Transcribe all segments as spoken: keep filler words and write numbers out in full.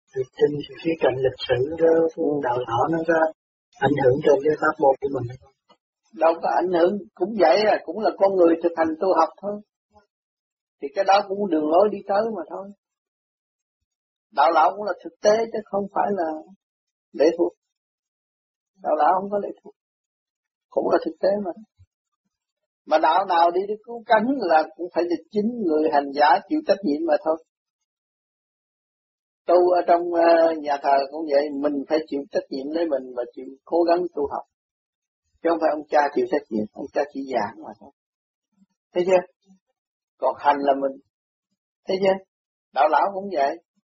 Thì trên khía cạnh lịch sử đó, đạo đạo nó có ảnh hưởng trên cái pháp môn của mình. Đâu có ảnh hưởng, cũng vậy à, cũng là con người thực hành tu học thôi. Thì cái đó cũng đường lối đi tới mà thôi. Đạo lão cũng là thực tế chứ không phải là lệ thuộc. Đạo lão không có lệ thuộc, cũng là thực tế mà. Mà đạo nào đi đi cứu cánh là cũng phải là chính người hành giả chịu trách nhiệm mà thôi. Tu ở trong nhà thờ cũng vậy, mình phải chịu trách nhiệm lấy mình và chịu cố gắng tu học. Chứ không phải ông cha chịu trách nhiệm, ông cha chỉ giảng mà thôi. Thấy chưa? Còn hành là mình. Thấy chưa? Đạo lão cũng vậy.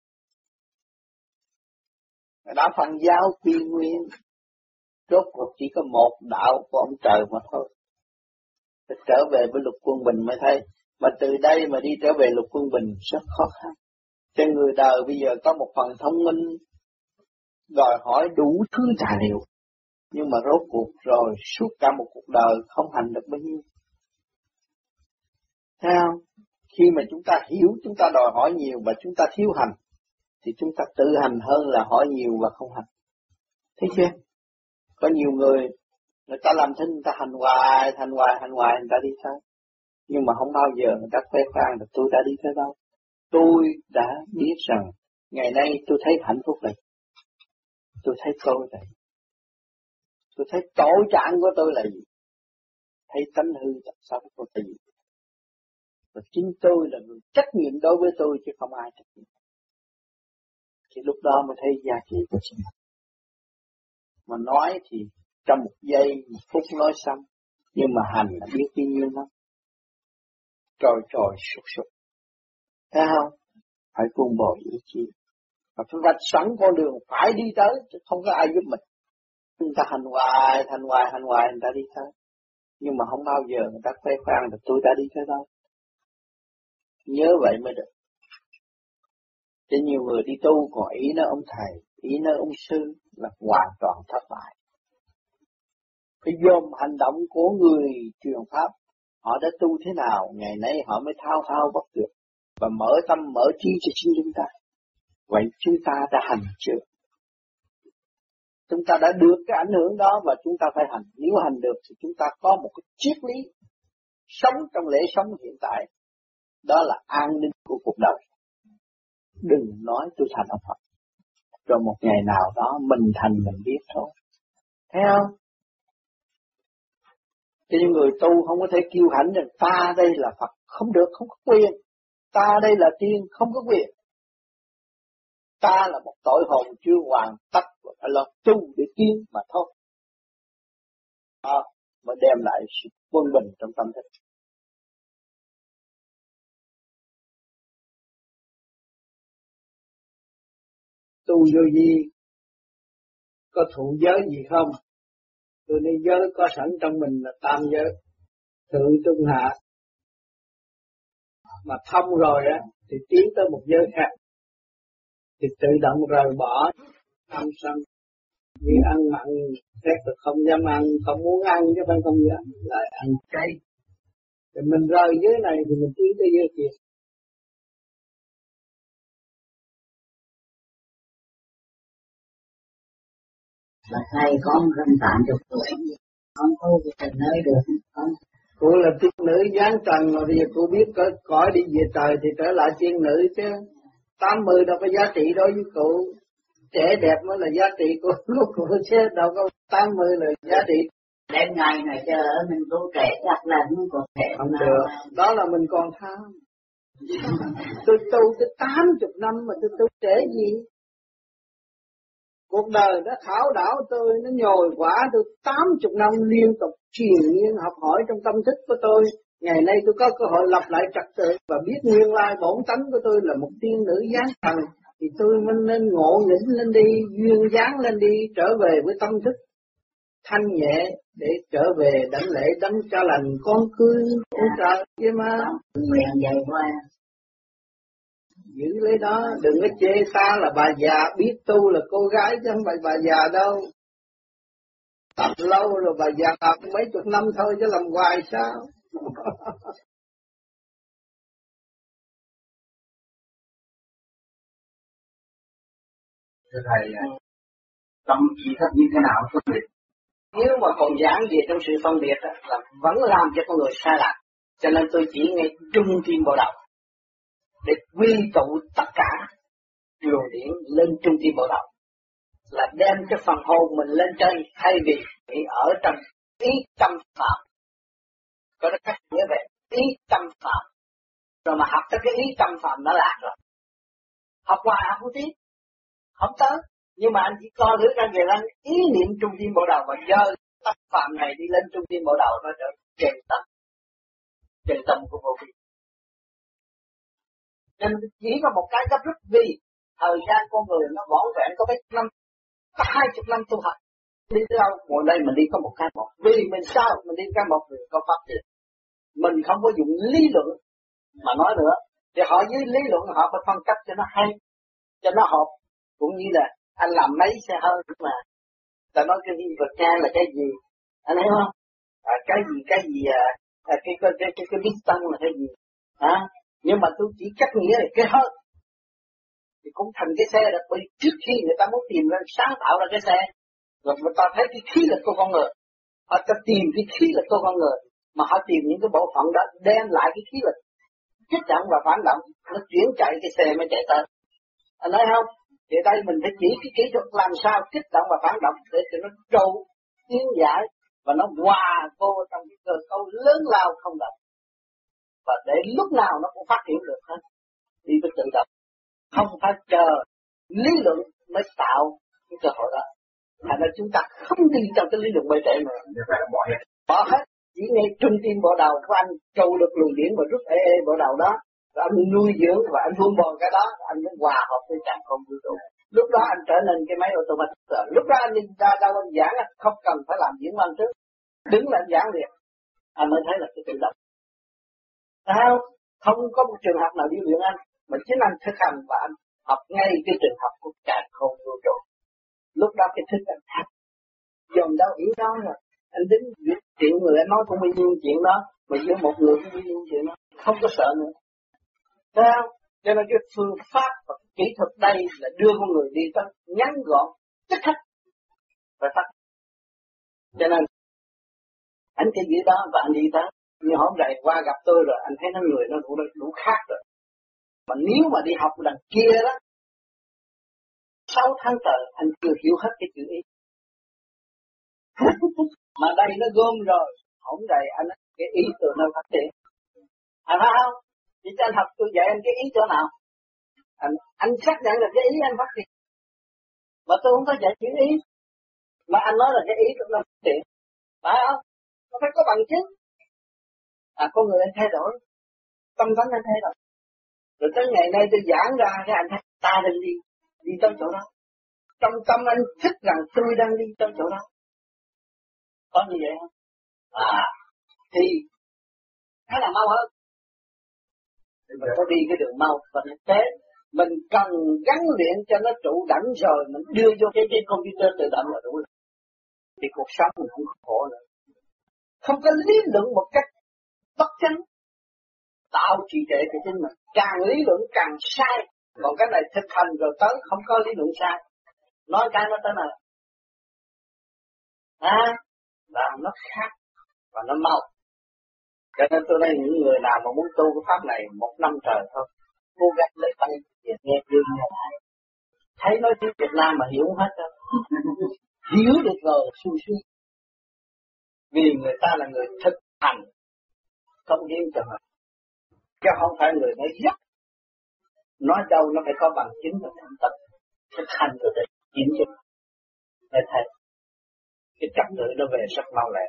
Đạo phần giáo quy nguyên, rốt cuộc chỉ có một đạo của ông trời mà thôi. Phải trở về với Lục Quân Bình mới thấy. Mà từ đây mà đi trở về Lục Quân Bình rất khó khăn. Cho người đời bây giờ có một phần thông minh, đòi hỏi đủ thứ tài liệu. Nhưng mà rốt cuộc rồi suốt cả một cuộc đời không hành được bao nhiêu. Thấy không? Khi mà chúng ta hiểu, chúng ta đòi hỏi nhiều và chúng ta thiếu hành, thì chúng ta tự hành hơn là hỏi nhiều và không hành. Thấy chưa? Có nhiều người, người ta làm thinh, người ta hành hoài, hành hoài, hành hoài, người ta đi tới. Nhưng mà không bao giờ người ta khoe khoang được tôi đã đi tới đâu. Tôi đã biết rằng ngày nay tôi thấy hạnh phúc này. Tôi thấy tôi này. Tôi thấy tội trạng của tôi là gì? Thấy tánh hư tật xấu của tôi là gì? Và chính tôi là người trách nhiệm đối với tôi chứ không ai trách nhiệm. Thì lúc đó mới thấy giá trị của chính mình. Mà nói thì trong một giây, một phút nói xong. Nhưng mà hành là biết bao nhiêu lắm. Trồi trồi sụt sụt. Thấy không? Phải cuồng bồi ý chí. Và phải vạch sẵn con đường phải đi tới, chứ không có ai giúp mình. Người ta hành hoài, hành hoài, hành hoài, người ta đi tới. Nhưng mà không bao giờ người ta khoe khoang được tôi đã đi tới đâu. Nhớ vậy mới được. Cho nhiều người đi tu còn ý nó ông thầy, ý nó ông sư là hoàn toàn thất bại. Phải dồn hành động của người truyền pháp. Họ đã tu thế nào, ngày nay họ mới thao thao bất tuyệt và mở tâm mở trí cho chính chúng ta. Vậy chúng ta đã hành chưa? Chúng ta đã được cái ảnh hưởng đó và chúng ta phải hành. Nếu hành được thì chúng ta có một cái triết lý sống trong lễ sống hiện tại. Đó là an ninh của cuộc đời. Đừng nói tôi thành ông Phật. Rồi một ngày nào đó mình thành mình biết thôi. Thấy không? Cho những người tu không có thể kiêu hãnh rằng ta đây là Phật. Không được, không có quyền. Ta đây là tiên, không có quyền. Ta là một tội hồn chưa hoàn tất và phải lo tu để tiến mà thôi. Đó mới đem lại sự quân bình trong tâm thức. Tu vô vi có thụ giới gì không? Tôi nói giới có sẵn trong mình là tam giới, thượng trung hạ. Mà thông rồi á thì tiến tới một giới khác, thì tự động rời bỏ tham sân, vì ăn mặn xét là không dám ăn, không muốn ăn chứ không không dám, lại ăn chay. Thì mình rời giới này thì mình tiến tới giới kia. Là thầy con gần tám chục tuổi, con cô về tận nơi được con. Cô là tiên nữ giáng trần mà bây giờ cô biết có cõi đi về trời thì trở lại tiên nữ chứ. Tám mươi đâu có giá trị đối với cô. Trẻ đẹp mới là giá trị của cô chứ đâu có tám mươi là giá trị. Đến ngày này chờ mình tu trẻ chắc là không có thể. Không được, đó là mình còn tham. Tôi tu tới tám chục năm mà tôi tu trẻ gì? Cuộc đời đã khảo đảo tôi, nó nhồi quả tôi tám chục năm liên tục truyền nhiên học hỏi trong tâm thức của tôi. Ngày nay tôi có cơ hội lập lại trật tự và biết nguyên lai bổn tánh của tôi là một tiên nữ giáng thần. Thì tôi mới nên ngộ nghĩnh lên đi, duyên dáng lên đi, trở về với tâm thức thanh nhẹ để trở về đảnh lễ đấng cha lành con cưới con trời chứ mà. Nguyện vậy qua. Giữ lấy đó, đừng có chê ta là bà già, biết tu là cô gái chứ không phải bà già đâu. Tập lâu rồi bà già mấy chục năm thôi chứ làm hoài sao. Thưa Thầy, tâm chỉ thức như thế nào phân biệt? Nếu mà còn giảng về trong sự phân biệt đó, là vẫn làm cho con người sai lạc. Cho nên tôi chỉ ngay trung tim bộ đầu để quy tụ tất cả luồng điển lên trung tim bộ đầu, là đem cái phần hồn mình lên trên, thay vì bị ở trong ý tâm phạm. Có nó cách nghĩa về ý tâm phạm, rồi mà học tới cái ý tâm phạm nó lạc rồi. Học hoài học không tiếp, không tới. Nhưng mà anh chỉ coi thử ra về lên ý niệm trung tim bộ đầu và dơ tâm phạm này đi lên trung tim bộ đầu, nó trở trần tâm, trần tâm của vô vi. Nên chỉ có một cái gấp rút, vì thời gian con người nó vỏn vẹn có mấy năm, có hai chục năm tu học, đi tới đâu ngồi đây mình đi có một cái một, vì mình sao mình đi cái một người có pháp được, mình không có dùng lý luận mà nói nữa, thì họ với lý luận họ phải phân cách cho nó hay, cho nó hợp. Cũng như là anh làm mấy xe hơi mà ta nói cái gì vật cha là cái gì, anh thấy không? À, cái gì cái gì à, à, cái cái cái cái cái piston là cái gì, hả? À, nhưng mà tôi chỉ cách nghĩa là cái hơi thì cũng thành cái xe được, bởi trước khi người ta muốn tìm ra sáng tạo ra cái xe, rồi người ta thấy cái khí lực của con người, họ ta tìm cái khí lực của con người, mà họ tìm những cái bộ phận đó đem lại cái khí lực kích động và phản động, nó chuyển chạy cái xe mới chạy tới. Anh nói không? Thì đây mình phải chỉ cái kỹ thuật làm sao kích động và phản động để cho nó trâu tiến giải và nó hòa vô trong cái cơ cấu lớn lao không động, và để lúc nào nó cũng phát triển được hết, đi với tự động, không phải chờ lý luận mới tạo cái cơ hội đó. Thành ra chúng ta không đi trong cái lý luận bề trễ nữa, bỏ hết, bỏ hết, chỉ ngay trung tim bộ đầu của anh trâu được luồng điển và rút ê ê bộ đầu đó, và anh nuôi dưỡng và anh vun bồi cái đó, anh mới hòa hợp với trạng không vũ trụ. Lúc đó anh trở nên cái máy automatic rồi. Lúc đó anh đi ra đâu anh giảng không cần phải làm diễn văn trước, đứng lên giảng liền, anh mới thấy là cái tự động. Sao? Không có một trường hợp nào đi luyện anh, mà chính anh thực hành và anh học ngay cái trường học của trạng không vũ trụ. Lúc đó cái thức anh thật, dòng đâu hiểu đó rồi. Anh đứng chuyện người anh nói cũng bao nhiêu chuyện đó, mà giữa một người cũng bao nhiêu chuyện đó, không có sợ nữa. Sao? Cho nên cái phương pháp và kỹ thuật đây là đưa con người đi tới ngắn gọn, chất khắc và tắt. Cho nên anh cái gì đó và anh đi tới. Như hôm nay qua gặp tôi rồi, anh thấy nó người nó đủ, đủ khác rồi. Mà nếu mà đi học đằng kia đó, sáu tháng trời anh chưa hiểu hết cái chữ ý. Mà đây nó gom rồi, hôm nay anh cái ý từ nơi phát triển. Anh thấy không? Chỉ cho anh học tôi dạy anh cái ý chỗ nào? Anh, anh xác nhận là cái ý anh phát triển. Mà tôi không có dạy chữ ý. Mà anh nói là cái ý của nó phát triển. Phải không? Nó phải có bằng chứng. À, con người anh thay đổi. Tâm tánh anh thay đổi. Rồi tới ngày nay tôi giảng ra cái anh thấy ta đang đi. Đi tới chỗ đó. Trong tâm anh thích rằng tôi đang đi tới chỗ đó. Có như vậy không? À, thì khá là mau hơn. Mình có đi cái đường mau và thực tế mình cần gắn luyện cho nó trụ đẳng rồi mình đưa vô cái cái computer tự động là đủ rồi. Thì cuộc sống mình không khổ nữa. Không có lý luận một cách bất chánh tạo trì trệ cho chính mình. Càng lý luận càng sai. Còn cái này thực hành rồi tới không có lý luận sai. Nói cái nó tới nào. À, là nó khác và nó mau. Cho nên tôi đây những người nào mà muốn tu cái pháp này một năm trời thôi, cố gắng lấy tay Việt nghe dương nghe lại. Thấy nói tiếng Việt Nam mà hiểu hết đâu. Hiểu được rồi suy suy. Vì người ta là người thực hành, không hiến cho mình. Chứ không phải người nói dắt. Nói đâu nó phải có bằng chứng và thành tập. Thực hành rồi để kiểm chứng. Để thấy cái trật tự nó về rất mau lẹ.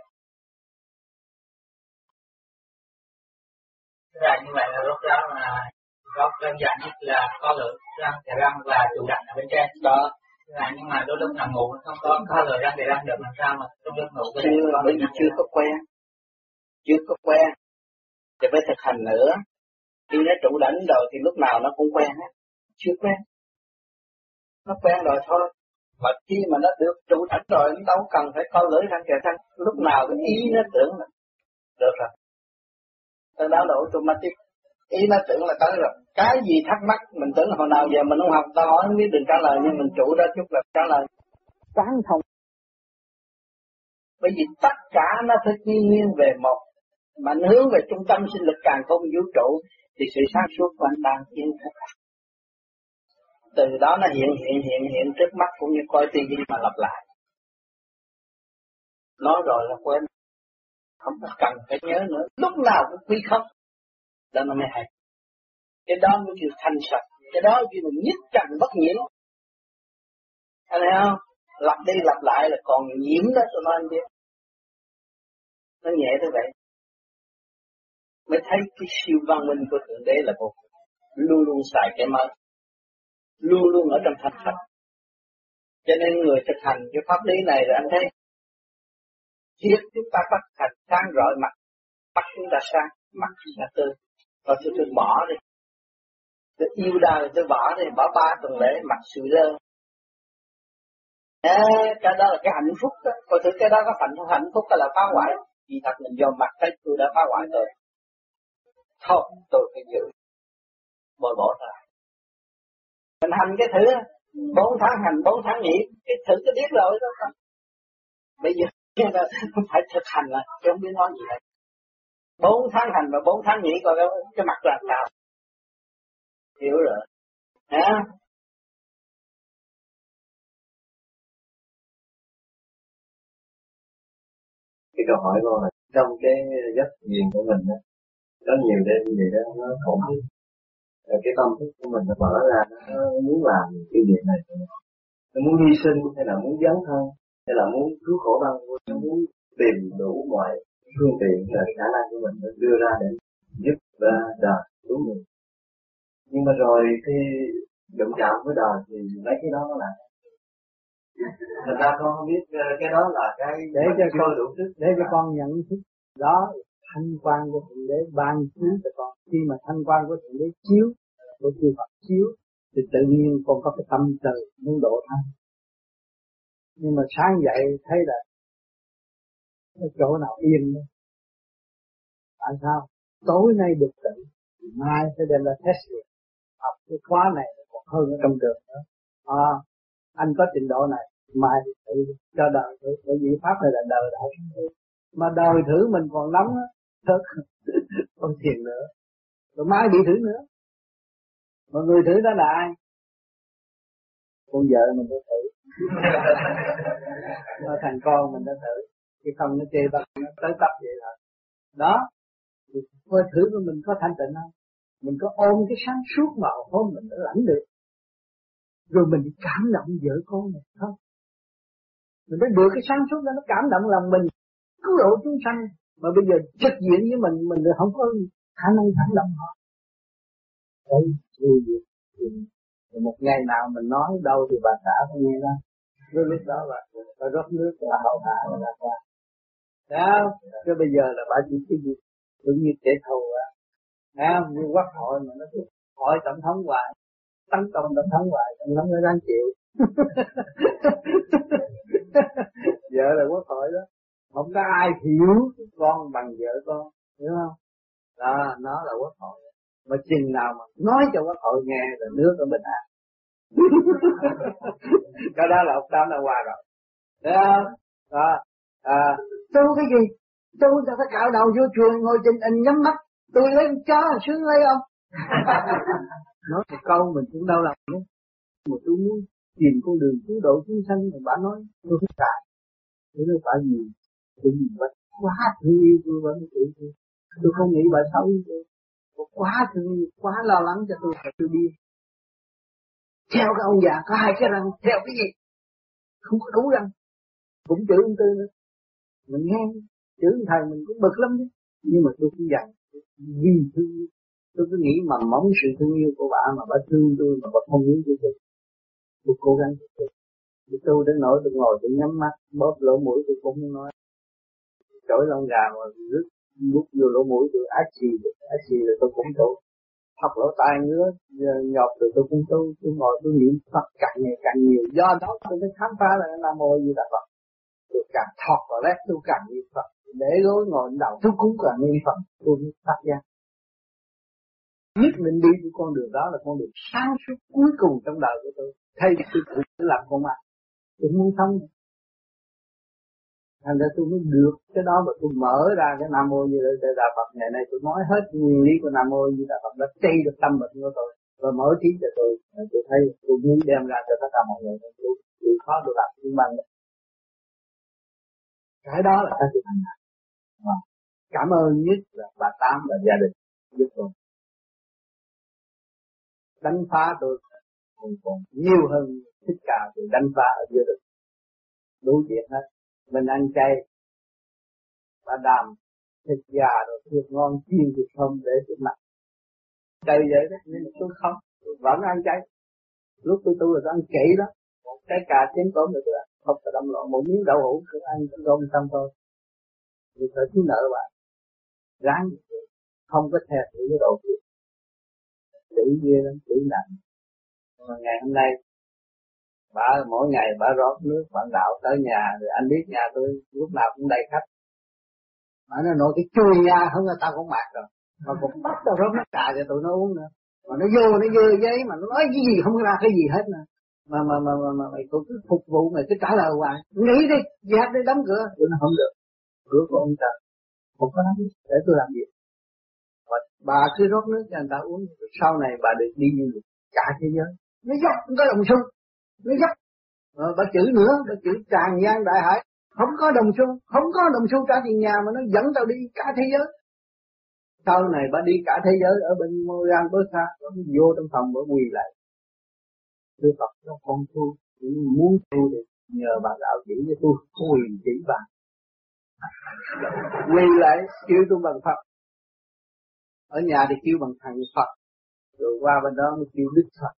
Là như vậy là lúc đó là có đơn giản nhất là có lưỡi răng kề răng và chủ động ở bên trên đó. Là nhưng mà đôi lúc nằm ngủ không có có lưỡi răng kề răng được làm sao mà đôi lúc ngủ cái chưa bởi vì chưa có quen, chưa có quen thì phải thực hành nữa. Khi nó trụ đảnh rồi thì lúc nào nó cũng quen hết. Chưa quen, nó quen rồi thôi. Mà khi mà nó được trụ đảnh rồi nó đâu cần phải có lưỡi răng kề răng. Lúc nào cái ý nó tưởng là được rồi. Từ đó là automatic. Ý nó tưởng là tới rồi. Cái gì thắc mắc mình tưởng hồi nào giờ mình không học, tao hỏi không biết đừng trả lời, nhưng mình chủ ra chút là trả lời. Tán thông. Bởi vì tất cả nó phải quy nguyên về một. Mà hướng về trung tâm sinh lực càng không vũ trụ thì sự sáng suốt của anh đang tiến thức. Từ đó nó hiện hiện hiện hiện trước mắt cũng như coi tivi mà lặp lại. Nói rồi là quên. Không cần phải nhớ nữa. Lúc nào cũng quy không. Đó nó mới hay. Cái đó mới kêu thanh sạch. Cái đó kêu là nhất trần bất nhiễm. Anh thấy không? Lặp đi lặp lại là còn nhiễm đó cho nó anh biết. Nó nhẹ tới vậy. Mới thấy cái siêu văn minh của Thượng Đế là một. Luôn luôn xài cái mới. Luôn luôn ở trong thanh sạch. Cho nên người thực hành cái pháp lý này rồi anh thấy. Thiết chúng ta bắt thành sáng rọi mặt. Mắt chúng ta sáng, mặt chúng ta tươi. Rồi tôi tôi bỏ đi. Tôi yêu đời tôi bỏ đi, bỏ ba tuần lễ mặt sụi lơ. À, cái đó là cái hạnh phúc đó. Coi thử cái đó có hạnh phúc, hạnh phúc hay là phá hoại. Vì thật mình dòm mặt thấy tôi đã phá hoại rồi. Thôi tôi phải giữ. Bồi bổ ra. Mình hành cái thử, bốn tháng hành, bốn tháng nghỉ. Cái thử cái biết rồi đó. Bây giờ phải thực hành là chứ không biết nói gì hết. Bốn tháng hành và bốn tháng nghỉ coi cái, cái mặt là sao. Hiểu rồi. Hả? Cái câu hỏi của mình trong cái giấc thiền của mình đó, có nhiều đêm gì đó nó không biết. Cái tâm thức của mình nó mở ra, nó muốn làm cái việc này, nó muốn hy sinh hay là muốn dấn thân hay là muốn cứu khổ đau, nó muốn tìm đủ mọi phương tiện là khả năng của mình đưa ra để giúp ra đời cứu người. Nhưng mà rồi khi đụng chạm với đời thì mấy cái đó nó là người ta không biết cái đó là cái để cho con đủ sức để cho con nhận thức đó thanh quan của Thượng Đế ban chiếu cho con. Khi mà thanh quan của Thượng Đế chiếu, của chư Phật chiếu thì tự nhiên con có cái tâm từ muốn độ thân. Nhưng mà sáng dậy thấy là cái chỗ nào yên đó. Tại sao? Tối nay được tự, mai sẽ đem ra test việc. Học cái khóa này còn hơn ở trong trường nữa. À, anh có trình độ này, mai tự cho đời thử, bởi vì pháp này là đời đạo. Mà đời thử mình còn nóng á, thật, không thiền nữa. Rồi mai bị thử nữa. Mà người thử đó là ai? Con vợ mình đã thử. Nó thành con mình đã thử. Chứ không nó chê bắt nó tới tập vậy rồi. Đó. Thì coi thử của mình có thanh tịnh không? Mình có ôm cái sáng suốt mà hôm mình đã lãnh được. Rồi mình cảm động vợ con này không? Mình đã được cái sáng suốt đó, nó cảm động lòng mình. Cứu độ chúng sanh. Mà bây giờ trực diện với mình, mình không có khả năng cảm động họ. Đấy, thì một ngày nào mình nói đâu thì bà xã không nghe đó. Rồi lúc đó bà, bà rót nước là hậu hạ là qua. Đó, chứ bây giờ là bà chỉ cái gì tự nhiên kẻ thù á. Đó, như quốc hội mà nó cứ hỏi tổng thống hoài, tấn công tổng thống hoài, tổng thống nó đang chịu. Vợ là quốc hội đó, không có ai hiểu con bằng vợ con, hiểu không? Đó, nó là quốc hội. Mà chừng nào mà nói cho quốc hội nghe là nước ở bình an. Cái đó là ông Tám đã qua rồi. Đó, đó. À, tu cái gì? Tu sao phải cạo đầu vô chùa ngồi trên anh nhắm mắt. Tôi lấy chó sướng lấy ông. Nói một câu mình cũng đau lòng nữa. Mà tôi muốn tìm con đường cứu độ chúng sanh mà bà nói tôi không cạo. Tôi nói phải gì? Tôi nhìn bà quá thương yêu tôi vẫn tự tôi. Tôi không nghĩ bà xấu như tôi. Tôi quá thương yêu, quá lo lắng cho tôi và tôi điên. Theo cái ông già có hai cái răng, theo cái gì? Không có đủ răng. Cũng chữ ông Tư nữa. Mình nghe, chữ thầy mình cũng bực lắm chứ. Nhưng mà tôi cũng dặn, vì thương yêu. Tôi cứ nghĩ mầm móng sự thương yêu của bà mà bà thương tôi mà bà không muốn tôi tôi. Tôi cố gắng tôi. Tôi tu đến nỗi tôi ngồi tôi nhắm mắt, bóp lỗ mũi tôi cũng không nói. Chổi lông gà mà rứt, bút vô lỗ mũi tôi ác xì, ác xì rồi tôi cũng tu. Học lỗ tai ngứa, nhọt rồi tôi cũng tu, tôi ngồi tôi niệm Phật càng ngày càng nhiều. Do đó tôi mới khám phá là Nam Mô Di Đà Phật. Tôi càng thọt vào lét tôi càng niệm Phật. Để gối ngồi đầu tôi cũng càng niệm Phật, tôi mới phát giác. nhất định đi của con đường đó là con đường sáng suốt cuối cùng trong đời của tôi. Thay vì tôi cũng làm con ma, tôi muốn sống. Thành ra tôi mới được cái đó mà tôi mở ra cái Nam Mô Như Lai Phật. Ngày nay tôi nói hết nguyên lý của Nam Mô Như Lai Phật đã trị được tâm bệnh của tôi và mở trí cho tôi. Tôi thấy tôi muốn đem ra cho tất cả mọi người. Tôi, tôi khó được làm những bằng đấy. Cái đó là cái tôi thành đạt. Cảm ơn nhất là bà Tám và gia đình giúp tôi. Đánh phá tôi còn nhiều hơn Thích Ca thì đánh phá ở giữa được. Đủ chuyện hết. Mình ăn chay, bà đàm, thịt gà rồi thịt ngon chiên thịt không để trước mặt. Chay vậy đó, nhưng mà tôi không, tôi vẫn ăn chay. Lúc tôi tu là tôi ăn kỹ đó, một cái cà chén cơm rồi tôi ăn, không có đâm loạn, một miếng đậu hũ tôi ăn cơm xong thôi. Vì sợ thiếu nợ bạn, ráng không có thèm những cái đồ kia. Chữ ghê lắm, chữ nặng. Mà ngày hôm nay, bà mỗi ngày bà rót nước bạn đạo tới nhà, rồi anh biết nhà tôi lúc nào cũng đầy khách. Mà nó nổi cái chui ra không là tao cũng mạc rồi. Mà cũng bắt tao rót nước trà cho tụi nó uống nữa. Mà nó vô nó dơ giấy mà nó nói cái gì không ra cái gì hết nữa. Mà mà mà mà, mà mày cũng cứ phục vụ mày cứ trả lời hoài. Nghĩ đi, dẹp đi đóng cửa. Tụi nó không được. Cửa của ông trời. Không có lắm để tôi làm gì. Mà bà cứ rót nước cho người ta uống. Sau này bà được đi du lịch cả thế giới. Nó dốc không có đồng xu. Nó dốc. Ờ, bà chửi nữa, bà chửi tràn gian đại hải. Không có đồng xu, không có đồng xu trả tiền nhà mà nó dẫn tao đi cả thế giới. Sau này bà đi cả thế giới ở bên Moran bớt xa, nó vô trong phòng bà quỳ lại. Tôi Phật nó con tu, muốn tu thì nhờ bà đạo chỉ cho tôi, quỳ chỉ bà. Quỳ lại kêu tôi bằng Phật. Ở nhà thì kêu bằng thằng Phật, rồi qua bên đó mới kêu Đức Phật.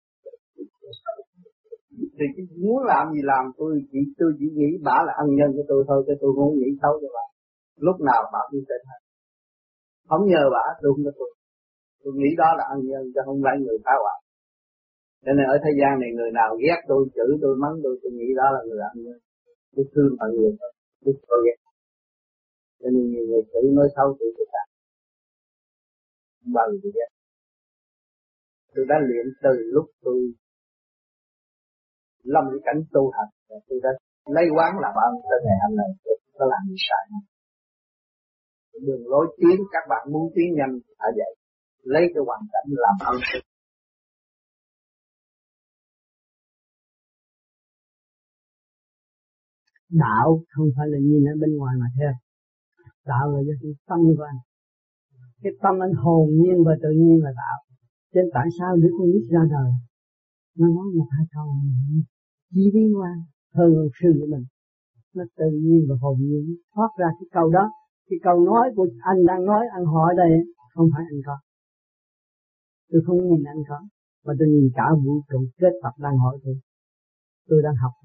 Thì muốn làm gì làm, tôi chỉ tôi chỉ nghĩ bà là ân nhân của tôi thôi, chứ tôi không nghĩ xấu cho bà. Lúc nào bà cũng sẽ hết. Không nhờ bà tôi không có tôi. Tôi nghĩ đó là ân nhân chứ không phải người phá hoại. Cho nên ở thế gian này người nào ghét tôi, chửi tôi, mắng tôi, tôi nghĩ đó là người ân nhân. Tôi thương mọi người thôi, tôi không ghét. Cho nên nhiều người chửi nói xấu tôi tôi cả. Không bao giờ tôi ghét. Tôi đã luyện từ lúc tôi lâm cái cảnh tu hành, tôi đã lấy quán làm ơn tới ngày hôm nay tôi không có làm gì sai. Đường lối tiến các bạn muốn tiến nhanh phải vậy, lấy cái hoàn cảnh làm ơn. Đạo không phải là nhìn ở bên ngoài mà theo, đạo là do cái tâm của anh. Cái tâm anh hồn nhiên và tự nhiên là đạo. Cho nên tại sao đứa con nít ra đời nó nói một hai câu chỉ đi qua hơn ông sư của mình, nó tự nhiên và hồn nhiên thoát ra cái câu đó. Cái câu nói của anh đang nói, anh hỏi đây không phải anh có, tôi không nhìn anh có, mà tôi nhìn cả vũ trụ kết tập đang hỏi tôi, tôi đang học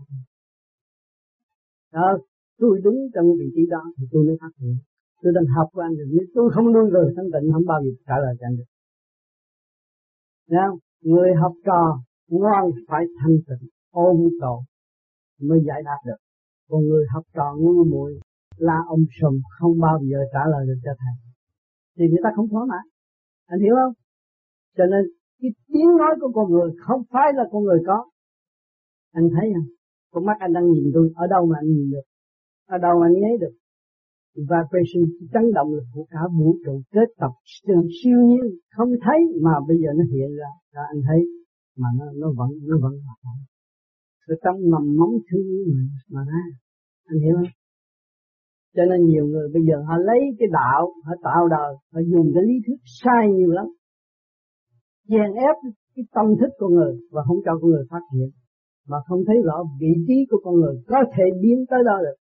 đó, tôi đứng trong vị trí đó thì tôi mới phát hiện tôi đang học của anh rồi. Nếu tôi không nuôi người thanh tịnh không bao giờ trả lời cho anh được. Nào, người học trò ngoan phải thanh tịnh ôm cầu mới giải đáp được. Còn người học trò ngu muội la ông sùm không bao giờ trả lời được cho thầy, thì người ta không thỏa mãn. Anh hiểu không? Cho nên cái tiếng nói của con người không phải là con người có. Anh thấy không? Con mắt anh đang nhìn tôi, ở đâu mà anh nhìn được? Ở đâu mà anh nhấy được? Vibration chấn động lực của cả vũ trụ kết tập từ siêu nhiên không thấy mà bây giờ nó hiện ra, ra anh thấy mà nó nó vẫn nó vẫn hoạt động. Ở trong mầm móng thương mà mà ra, anh hiểu không? Cho nên nhiều người bây giờ họ lấy cái đạo, họ tạo đời, họ dùng cái lý thuyết sai nhiều lắm, chèn ép cái tâm thức của người và không cho con người phát triển, mà không thấy rõ vị trí của con người có thể biến tới đó được.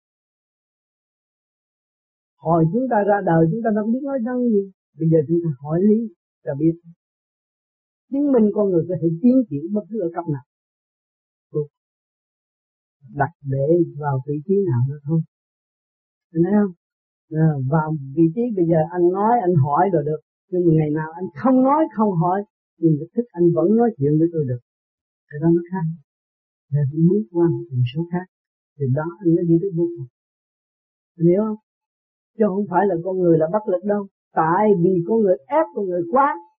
Hồi chúng ta ra đời chúng ta đâu biết nói năng gì, bây giờ chúng ta hỏi lý là biết. Chứng minh con người có thể tiến triển bất cứ ở cấp nào, đặt để vào vị trí nào nữa thôi. Anh thấy không? À, vào vị trí bây giờ anh nói, anh hỏi rồi được. Nhưng mà ngày nào anh không nói, không hỏi, nhưng mà thích anh vẫn nói chuyện với tôi được. Cái đó nó khác. Thì anh bước qua một tần số khác. Thì đó anh mới đi tới vô cùng. Anh hiểu không? Chứ không phải là con người là bất lực đâu. Tại vì con người ép con người quá,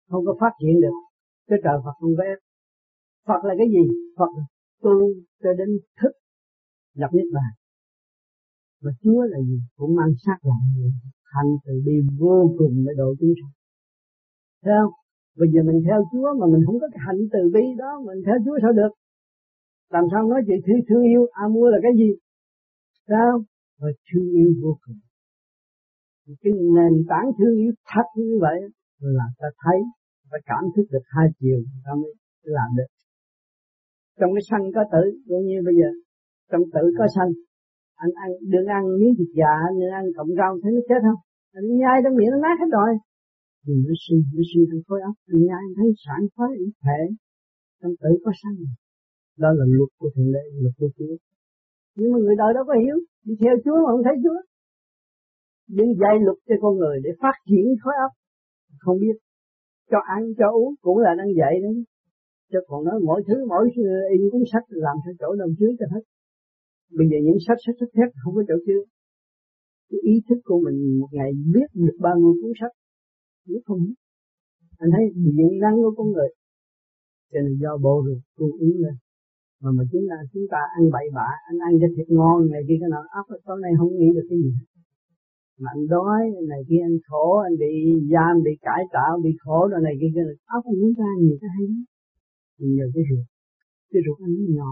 không có phát triển được. Cái trời Phật không có ép. Phật là cái gì? Phật là tu cho đến thức nhập niết bàn. Và Chúa là gì? Cũng mang sát lại người, hành từ bi vô cùng để độ chúng sanh. Thấy không? Bây giờ mình theo Chúa mà mình không có cái hành từ bi đó, mình theo Chúa sao được? Làm sao nói chuyện thương, thương yêu, amour là cái gì? Sao? Và thương yêu vô cùng. Cái nền tảng thương yêu thật như vậy là ta thấy, ta cảm thức được hai chiều, ta mới làm được. Trong cái sanh có tử, cũng như bây giờ, trong tử có sanh. Anh ăn, đừng ăn miếng thịt gà, đừng ăn cọng rau, thấy nó chết không? Anh nhai trong miệng nó nát hết rồi. Thì nó suy, nó suy trong khối óc, anh nhai thấy sảng khoái, ý thể. Trong tử có sanh. Đó là luật của Thượng Đế, luật của Chúa. Nhưng mà người đời đâu có hiểu, đi theo Chúa mà không thấy Chúa. Nhưng dạy luật cho con người để phát triển khối óc. Không biết, cho ăn, cho uống cũng là đang dạy đó. Chứ còn nói mỗi thứ, mỗi in cuốn sách làm theo chỗ đồng chứa cho hết. Bây giờ những sách sách sách thép không có chỗ chứa. Cái ý thức của mình một ngày biết được bao nhiêu cuốn sách, biết không biết. Anh thấy điện năng của con người. Cho nên do bộ ruột cung ứng lên. Mà mà chúng ta chúng ta ăn bậy bạ, anh ăn cái thịt ngon này kia cái nào ốc tối nay không nghĩ được cái gì. Mà anh đói này kia anh khổ, anh bị giam, bị cải tạo, bị khổ rồi này kia cái ốc anh muốn ra nhiều cái hay lắm. Nhờ cái ruột, cái ruột anh nhỏ,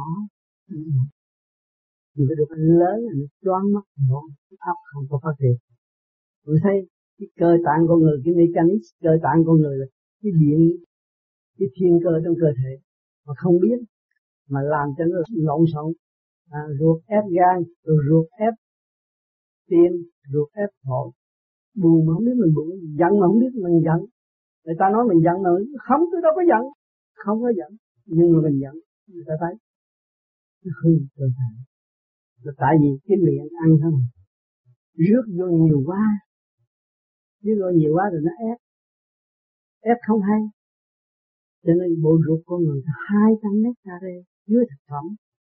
nhưng cái ruột anh lớn anh choáng mắt ngon, ốc không có phát triển. Mình thấy cái cơ tạng con người, cái mechanics cơ tạng con người là cái điện, cái thiên cơ trong cơ thể mà không biết, mà làm cho nó lộn xộn. À, ruột ép gan, rồi ruột ép tim, ruột ép phổi. Buồn mà không biết mình buồn, giận mà không biết mình giận. Người ta nói mình giận mà không, tôi đâu có giận, không có giận, nhưng mà mình giận, người ta thấy nó hư cơ thể. Là tại vì cái miệng ăn không, rước vô nhiều quá, rước vô nhiều quá rồi nó ép, ép không hay. Cho nên bộ ruột con người hai trăm mét carê chứa thực phẩm,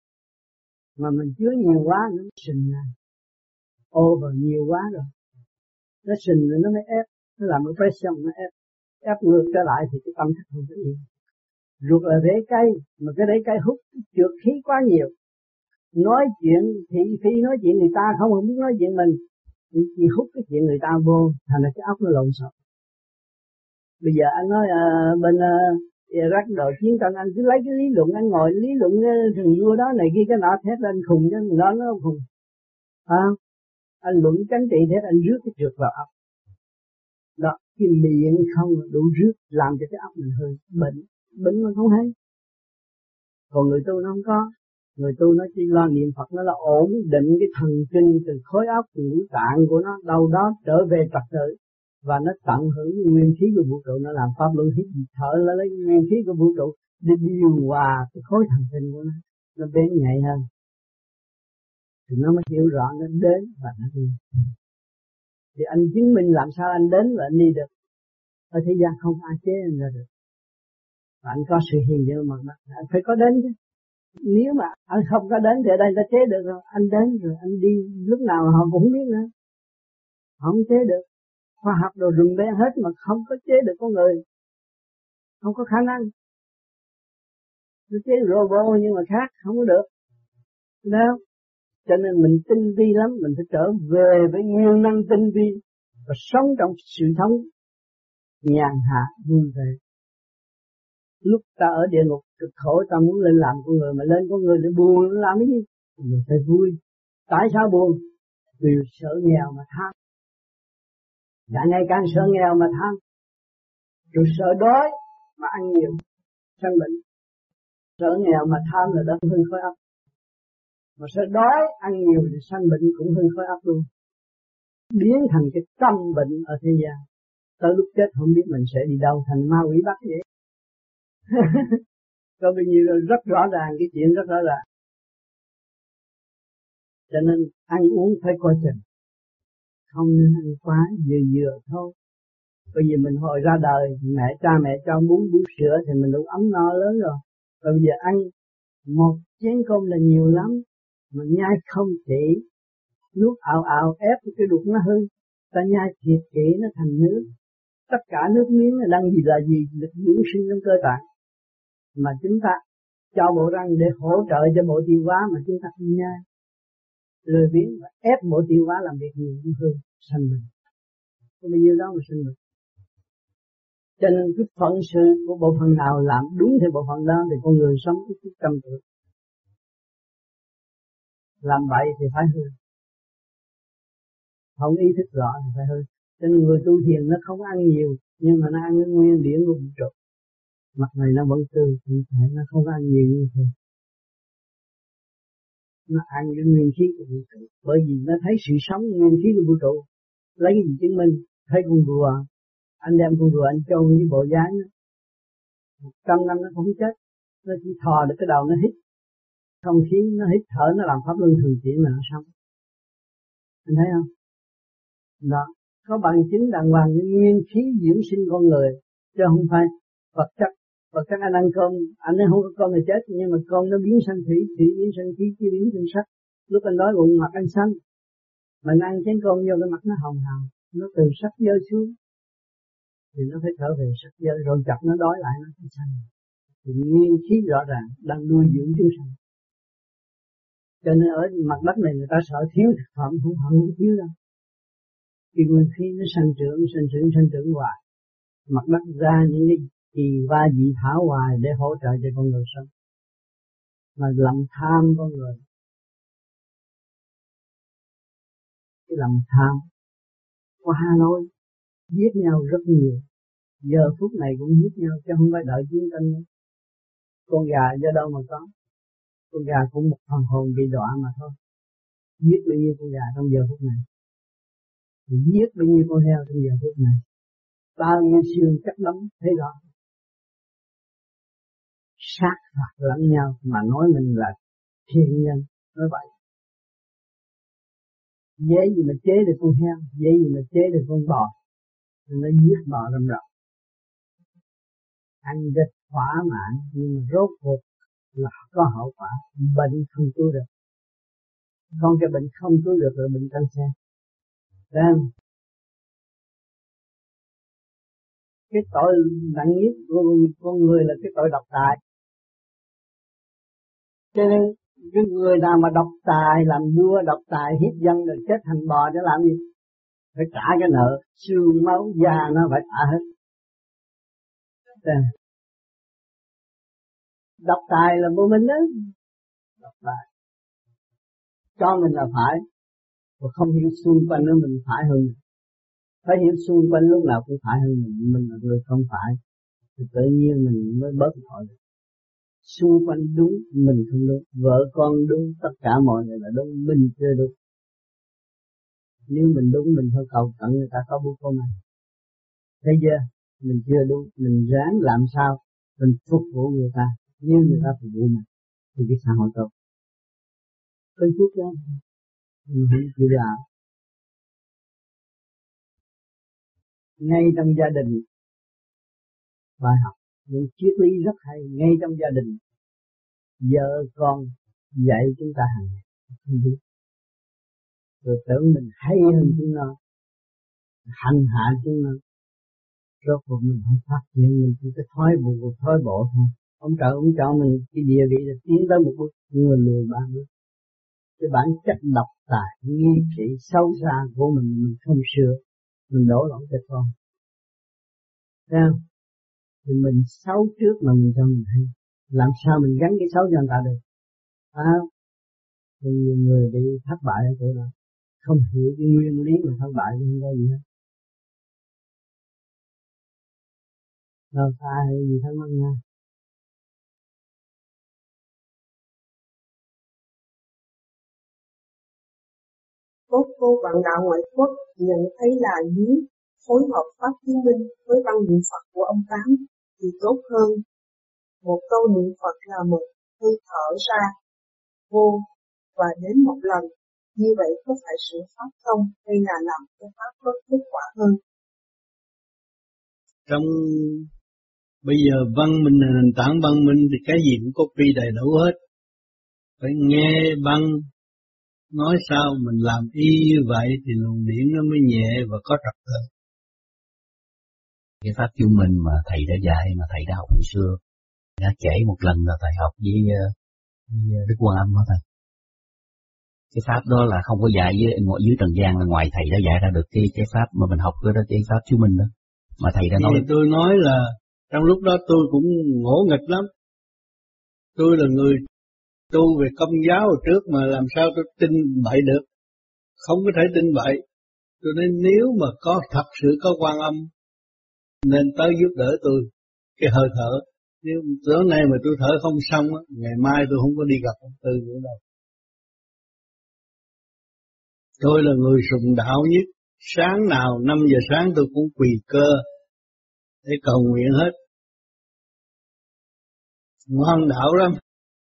mà mình chứa nhiều quá nó sình ra, over nhiều quá rồi, nó sình rồi nó mới ép, nó làm cái pressure nó ép, ép ngược trở lại thì cái tâm thức không có yên. Ruột là rễ cây, mà cái rễ cây hút trượt khí quá nhiều. Nói chuyện thị phi nói chuyện người ta không không biết nói chuyện mình, chỉ hút cái chuyện người ta vô, thành ra cái óc nó lộn xộn. Bây giờ anh nói uh, bên uh, Iraq đội chiến tranh, anh cứ lấy cái lý luận, anh ngồi lý luận thằng vua đó này kia cái nọ thét lên khùng chứ nó nó không khùng. À, anh luận tránh trị thét anh rước cái trượt vào óc. Đó, cái miệng không đủ rước làm cho cái óc mình hơi bệnh, bệnh mà không hay. Còn người tu nó không có. Người tu nó chỉ lo niệm Phật, nó là ổn định cái thần kinh từ khối óc, từ ngũ tạng của nó đâu đó trở về trật tự, và nó tận hưởng nguyên khí của vũ trụ, nó làm pháp luân hít thở là lấy nguyên khí của vũ trụ để điều hòa cái khối thần kinh của nó, nó bén nhạy hơn, thì nó mới hiểu rõ nó đến và nó đi. Thì anh chứng minh làm sao anh đến và anh đi được. Ở thế gian không ai chế anh ra được, và anh có sự hiện diện mà anh phải có đến chứ. Nếu mà anh không có đến thì ở đây ta chế được rồi. Anh đến rồi anh đi lúc nào họ cũng không biết nữa, không chế được. Khoa học đồ rùm beng hết mà không có chế được con người, không có khả năng. Nó chế robot nhưng mà khác không có được đâu. Cho nên mình tinh vi lắm, mình phải trở về với nguyên năng tinh vi và sống trong sự sống nhàn hạ vui vẻ. Lúc ta ở địa ngục cực khổ, ta muốn lên làm con người, mà lên con người để buồn, làm cái gì? Mình phải vui. Tại sao buồn? Vì sợ nghèo mà tham. Càng ngày càng sợ nghèo mà tham. Rồi sợ đói mà ăn nhiều, sanh bệnh. Sợ nghèo mà tham là đã hư khối óc. Mà sợ đói, ăn nhiều thì sanh bệnh cũng hư khối óc luôn. Biến thành cái tâm bệnh ở thế gian. Tới lúc chết không biết mình sẽ đi đâu, thành ma quỷ bắt vậy. Có bao nhiêu rất rõ ràng, cái chuyện rất rõ ràng. Cho nên ăn uống phải coi chừng, không nên ăn quá, vừa vừa thôi. Bởi vì mình hồi ra đời, mẹ cha mẹ cho bún bú sữa thì mình đủ ấm no lớn rồi. Rồi bây giờ ăn một chén cơm là nhiều lắm, mà nhai không chỉ, nuốt ào ào ép cái đục nó hư, ta nhai thiệt kỹ nó thành nước. Tất cả nước miếng là đang gì là gì? Lực dưỡng sinh trong cơ tạng. Mà chúng ta cho bộ răng để hỗ trợ cho bộ tiêu hóa mà chúng ta không nhai. Lười biếng và ép bộ tiêu hóa làm việc nhiều cũng hư, sanh bệnh. Có bao nhiêu đó mà sanh bệnh. Cho nên cái phận sự của bộ phận nào làm đúng theo bộ phận đó thì con người sống ít chút trăm tuổi. Làm bậy thì phải hư. Không ý thức rõ thì phải hư. Cho nên người tu thiền nó không ăn nhiều, nhưng mà nó ăn cái nguyên điển của vũ trụ. Mặt này nó vẫn tươi, thể nó không ăn nhiều như thế. Nó ăn cái nguyên khí của vũ trụ. Bởi vì nó thấy sự sống nguyên khí của vũ trụ. Lấy cái gì chứng minh? Thấy con rùa, anh đem con rùa anh chôn với bộ dáng nó. Một trăm năm nó không chết. Nó chỉ thò được cái đầu nó hít. Không khí nó hít thở, nó làm pháp luân thường chuyển là nó sống. Anh thấy không? Đó. Có bằng chứng đàng hoàng những nguyên khí dưỡng sinh con người. Chứ không phải vật chất. Vật chất anh ăn cơm, anh ấy không có cơm là chết. Nhưng mà cơm nó biến sanh thủy, thủy biến sanh khí, khí biến sanh sắc. Lúc anh đói bụng mặt anh xanh. Mình ăn chén cơm vô cái mặt nó hồng hào. Nó từ sắc giới xuống. Thì nó phải trở về sắc giới. Rồi chặt nó đói lại nó sẽ xanh. Thì nguyên khí rõ ràng đang nuôi dưỡng chúng sanh. Cho nên ở mặt đất này người ta sợ thiếu thực phẩm, không họ không thiếu đâu. Khi nguyên khí nó sanh trưởng, sanh trưởng, sanh trưởng hoài. Mặt đất ra những cái kỳ va dị thảo hoài để hỗ trợ cho con người sống. Mà lòng tham con người. Cái lòng tham qua lối giết nhau rất nhiều. Giờ phút này cũng giết nhau chứ không phải đợi chiến tranh nữa. Con gà do đâu mà có? Con gà cũng một phần hồn bị đọa mà thôi. Giết bao nhiêu con gà trong giờ phút này? Giết bao nhiêu con heo trong giờ phút này? Bao nhiêu xương chất đóng thấy rõ. Sát phạt lẫn nhau mà nói mình là thiên nhân, nói vậy. Dễ gì mà chế được con heo, dễ gì mà chế được con bò. Nó giết bò rầm rộ. Ăn rất thỏa mãn nhưng mà rốt cuộc là có hậu quả, bệnh không cứu được. Còn cái bệnh không cứu được là bệnh cancer. Nên cái tội nặng nhất của con người là cái tội độc tài. Cho nên cái người nào mà độc tài, làm vua độc tài, hiếp dân rồi chết thành bò để làm gì? Phải trả cái nợ, xương máu da nó phải trả hết. Nên độc tài là vô minh đó. Độc tài cho mình là phải, và không hiểu xung quanh nó mình phải hơn mình. Phải hiểu xung quanh lúc nào cũng phải hơn mình, mình là người không phải, thì tự nhiên mình mới bớt tội. Xung quanh đúng, mình không đúng, vợ con đúng, tất cả mọi người là đúng, mình chưa đúng. Nếu mình đúng, mình phải cầu cận người ta có bút công này. Thấy chưa? Mình chưa đúng, mình ráng làm sao mình phục vụ người ta, như người ta phục vụ mình, thì cái xã hội tốt. Có chút đó, mình không chịu làm. Ngay trong gia đình, bài học những triết lý rất hay. Ngay trong gia đình, vợ con dạy chúng ta hàng ngày không biết, rồi tưởng mình hay hơn chúng nó, hành hạ chúng nó, rốt cuộc mình không phát triển, mình chỉ có thói bộ thói bộ thôi. Ông trời ông cho mình cái địa vị là tiến tới một bước, nhưng mà lùi ba bước. Cái bản chất độc tài, nghi kỵ, xấu xa của mình mình không sửa, mình đổ lỗi cho con. Thấy không? Thì mình xấu trước mà mình cho mình hay. Làm sao mình gắn cái xấu cho người ta được? Phải không? Thì nhiều người bị thất bại ở chỗ đó. Không hiểu cái nguyên lý mà thất bại không có gì hết. Đâu sai hay gì thắc mắc nha. Cốt cô bạn đạo ngoại quốc nhận thấy là nếu phối hợp pháp chứng minh với văn niệm Phật của ông Tám thì tốt hơn. Một câu niệm Phật là một hơi thở ra, vô và đến một lần. Như vậy có phải sửa pháp không hay là làm cho pháp có kết quả hơn? Trong bây giờ văn minh là nền tảng văn minh thì cái gì cũng có quy đầy đủ hết. Phải nghe văn nói sao mình làm y như vậy thì luồng điển nó mới nhẹ và có trật tự. Cái pháp chứng minh mà thầy đã dạy, mà thầy đã học hồi xưa, đã kể một lần là thầy học với, với Đức Quan Âm đó thầy. Cái pháp đó là không có dạy với dưới trần gian, là ngoài thầy đã dạy ra được cái cái pháp mà mình học đó, cái pháp chứng minh đó. Mà thầy đã nói. Thì tôi nói là trong lúc đó tôi cũng ngỗ nghịch lắm. Tôi là người tu về công giáo hồi trước mà làm sao tôi tin bậy được. Không có thể tin bậy. Cho nên nếu mà có thật sự có Quan Âm nên tới giúp đỡ tôi cái hơi thở. Nếu tối nay mà tôi thở không xong á, ngày mai tôi không có đi gặp ông Tư nữa đâu. Tôi là người sùng đạo nhất. Sáng nào năm giờ sáng tôi cũng quỳ cơ để cầu nguyện hết. Ngoan đạo lắm.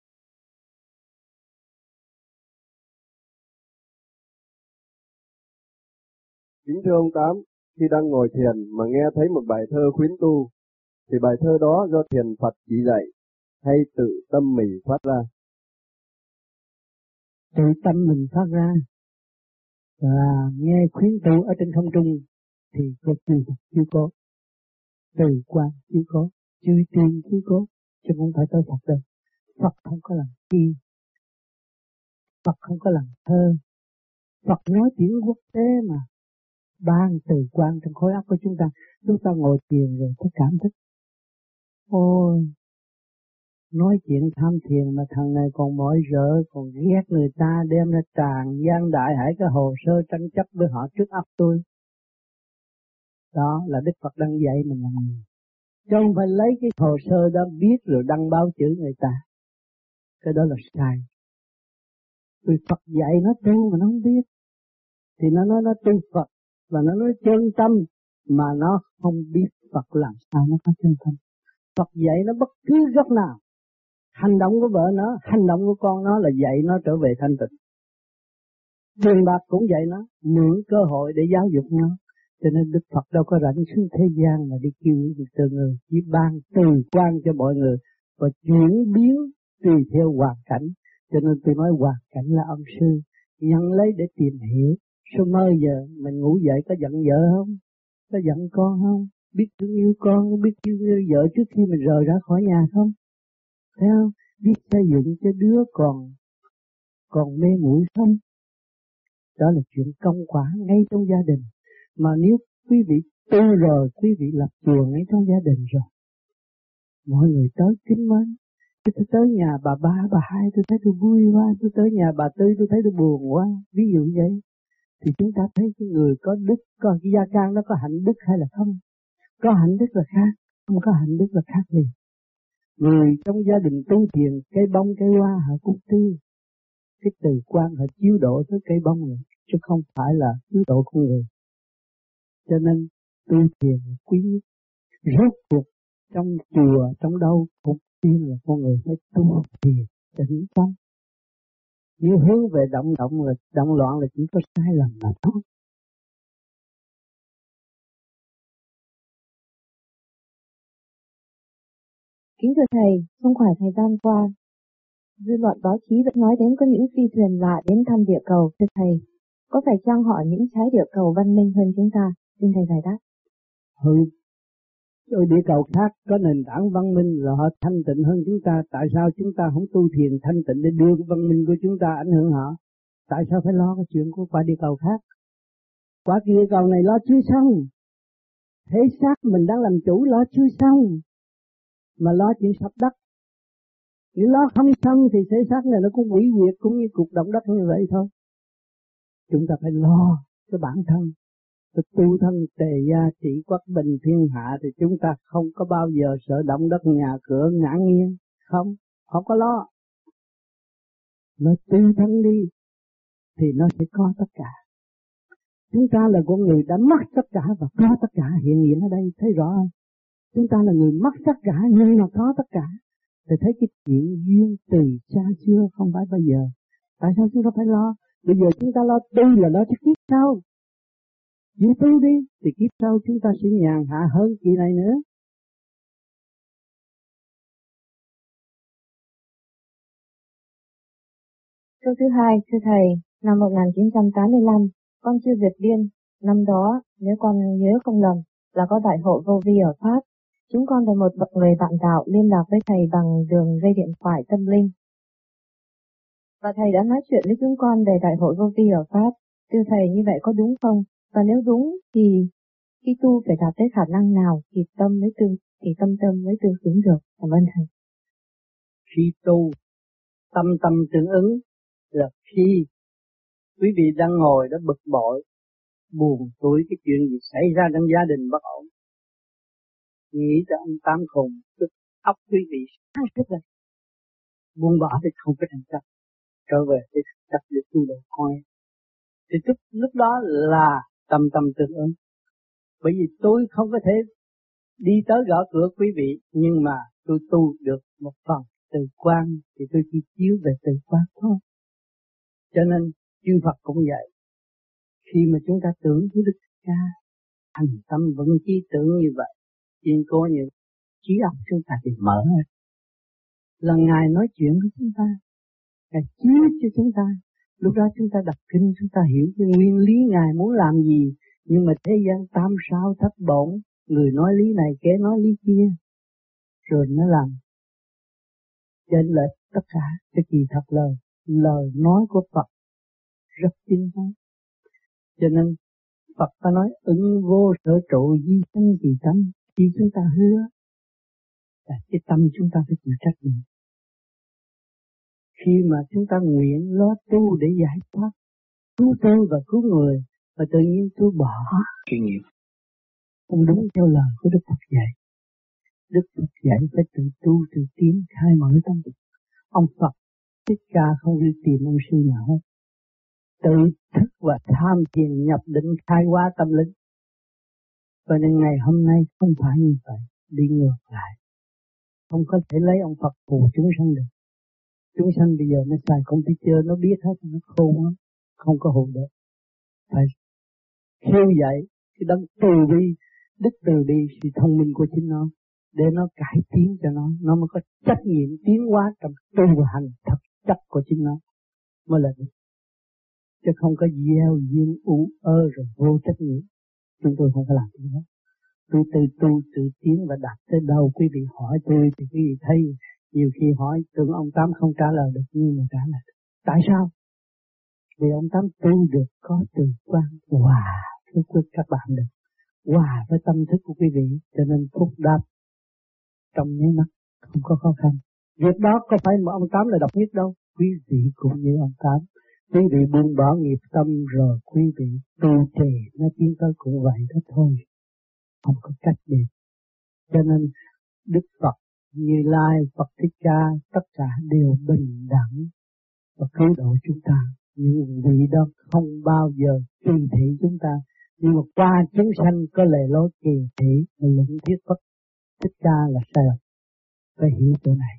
Kính thưa ông Tám, khi đang ngồi thiền mà nghe thấy một bài thơ khuyến tu, thì bài thơ đó do thiền Phật chỉ dạy hay tự tâm mình phát ra? Tự tâm mình phát ra. Và nghe khuyến tu ở trên không trung thì có chư Phật chưa có, từ quan chưa có, chư tiên chưa có, chứ không phải tới Phật đâu. Phật không có làm chi, Phật không có làm thơ. Phật nói tiếng quốc tế mà ban từ quan trong khối óc của chúng ta. Chúng ta ngồi thiền rồi có cảm thức. Ôi, nói chuyện tham thiền mà thằng này còn mỏi rỡ, còn ghét người ta đem ra tràn gian đại hải cái hồ sơ tranh chấp với họ trước óc tôi. Đó là Đức Phật đang dạy mình làm người. Chứ không phải lấy cái hồ sơ đó viết rồi đăng báo chữ người ta. Cái đó là sai. Vì Phật dạy nó tu mà nó không biết. Thì nó nói nó tu Phật và nó nói chân tâm mà nó không biết Phật làm sao nó có chân tâm. Phật dạy nó bất cứ góc nào. Hành động của vợ nó, hành động của con nó là dạy nó trở về thanh tịnh. Tiền bạc cũng dạy nó, mượn cơ hội để giáo dục nó. Cho nên Đức Phật đâu có rảnh xuống thế gian mà đi kêu từ người, chỉ ban từ quan cho mọi người và chuyển biến tùy theo hoàn cảnh. Cho nên tôi nói hoàn cảnh là ông sư, nhận lấy để tìm hiểu. Sao mơ giờ mình ngủ dậy có giận vợ không? Có giận con không? Biết thương yêu con, biết thương yêu vợ trước khi mình rời ra khỏi nhà không? Thấy không? Biết xây dựng cho đứa còn còn mê muội không? Đó là chuyện công quả ngay trong gia đình. Mà nếu quý vị tu rồi, quý vị lập chùa ngay trong gia đình rồi, mọi người tới kính mến. Tôi tới nhà bà ba, bà hai tôi thấy tôi vui quá, tôi tới nhà bà Tư tôi thấy tôi buồn quá. Ví dụ vậy, thì chúng ta thấy cái người có đức, có cái gia can nó có hạnh đức hay là không? Có hạnh đức là khác, không có hạnh đức là khác gì. Người trong gia đình tu thiền, cây bông cây hoa họ cũng tu. Cái từ quan họ chiếu độ tới cây bông này, chứ không phải là chiếu độ con người. Cho nên tu thiền quý nhất. Rốt cuộc trong chùa, trong đâu cũng tiên là con người phải tu thiền tĩnh tâm. Nếu hướng về động động là động loạn là chỉ có sai lầm mà thôi. Kính thưa Thầy, không phải thời gian qua, dư luận báo chí vẫn nói đến có những phi thuyền lạ đến thăm địa cầu. Thưa Thầy, có phải chăng họ những trái địa cầu văn minh hơn chúng ta? Xin Thầy giải đáp. Ừ, ở địa cầu khác có nền tảng văn minh là họ thanh tịnh hơn chúng ta. Tại sao chúng ta không tu thiền thanh tịnh để đưa cái văn minh của chúng ta ảnh hưởng họ? Tại sao phải lo cái chuyện của qua địa cầu khác? Qua địa cầu này lo chưa xong. Thế xác mình đang làm chủ lo chưa xong. Mà lo chuyện sập đất. Nếu lo không xong thì thế xác này nó cũng hủy diệt cũng như cuộc động đất như vậy thôi. Chúng ta phải lo cho bản thân. Tôi tu thân tề gia trị quốc bình thiên hạ thì chúng ta không có bao giờ sợ động đất nhà cửa ngã nghiêng. Không, không có lo. Nó tu thân đi thì nó sẽ có tất cả. Chúng ta là con người đã mất tất cả và có tất cả hiện diện ở đây, thấy rõ không? Chúng ta là người mất tất cả nhưng mà có tất cả. Thì thấy cái chuyện duyên từ xa xưa không phải bây giờ. Tại sao chúng ta phải lo? Bây giờ chúng ta lo tu là lo cho kiếp sau. Nếu tu đi thì kiếp sau chúng ta sẽ nhàn hạ hơn kỳ này nữa. Câu thứ hai, thưa Thầy, năm một nghìn chín trăm tám mươi lăm, con chưa vượt biên. Năm đó, nếu con nhớ không lầm, là có đại hội vô vi ở Pháp. Chúng con là một bậc người bạn đạo liên lạc với thầy bằng đường dây điện thoại tâm linh. Và thầy đã nói chuyện với chúng con về đại hội vô vi ở Pháp. Thưa thầy, như vậy có đúng không? Và nếu đúng thì khi tu phải đạt tới khả năng nào thì tâm mới tương thì tâm tâm mới tương xứng được? Cảm ơn thầy. Khi tu tâm tâm tương ứng là khi quý vị đang ngồi đó bực bội, buồn tủi cái chuyện gì xảy ra trong gia đình bất ổn, nghĩ cho ông Tám khùng, tức óc quý vị sáng suốt lên, buông bỏ thì không có thành chấp, trở về để tập để tu độ con. Thì lúc, lúc đó là tâm tâm tương ứng. Bởi vì tôi không có thể đi tới gõ cửa quý vị, nhưng mà tôi tu được một phần từ quan thì tôi chỉ chiếu về từ quan thôi. Cho nên chư Phật cũng vậy. Khi mà chúng ta tưởng với Đức Cha, thành tâm vẫn chi tưởng như vậy, chuyên cố như trí óc chúng ta thì mở hết. Là Ngài nói chuyện với chúng ta, Ngài chiếu cho chúng ta. Lúc đó chúng ta đọc kinh, chúng ta hiểu cái nguyên lý Ngài muốn làm gì. Nhưng mà thế gian tam sao thất bổn, người nói lý này, kẻ nói lý kia, rồi nó làm chênh lệch tất cả. Cái kỳ thật lời, lời nói của Phật rất chính xác. Cho nên Phật ta nói ứng vô sở trụ di sanh kỳ tâm. Khi chúng ta hứa là cái tâm chúng ta phải chịu trách nhiệm. Khi mà chúng ta nguyện lo tu để giải thoát, cứu tôi và cứu người, và tự nhiên tôi bỏ chuyên nghiệp, không đúng theo lời của Đức Phật dạy. Đức Phật dạy phải tự tu, tự tiến, khai mở tâm. Ông Phật Thích Ca không đi tìm ông sư nào hết, tự thức và tham thiền nhập định khai hóa tâm linh. Và nên ngày hôm nay không phải như vậy, đi ngược lại. Không có thể lấy ông Phật phù chúng sanh được. Chúng sanh bây giờ nó xài computer, nó biết hết, nó khôn lắm, không có hồn được. Phải khêu dậy cái đấng từ bi, đức từ bi, sự thông minh của chính nó, để nó cải tiến cho nó, nó mới có trách nhiệm tiến hóa trong tu hành thật chất của chính nó mới là được. Chứ không có gieo duyên ú ơ rồi vô trách nhiệm. Chúng tôi không có làm gì hết. Tôi tự tu tự tiến và đạt tới đâu quý vị hỏi tôi thì quý vị thấy nhiều khi hỏi tưởng ông Tám không trả lời được nhưng mà trả lời được. Tại sao? Vì ông Tám tu được có từ quan hòa với wow, các bạn được. Hòa wow, với tâm thức của quý vị cho nên phúc đáp trong nháy mắt, không có khó khăn. Việc đó có phải mà ông Tám là độc nhất đâu. Quý vị cũng như ông Tám. Quý vị buông bỏ nghiệp tâm rồi quý vị tu trì nó tiến tới cũng vậy đó thôi. Không có cách gì. Cho nên Đức Phật, Như Lai, Phật Thích Ca tất cả đều bình đẳng và cứu độ chúng ta. Nhưng vị đó không bao giờ kỳ thị chúng ta. Nhưng mà qua chúng sanh có lề lối kỳ thị và luận thuyết Phật Thích Ca là sai lầm. Phải hiểu chỗ này.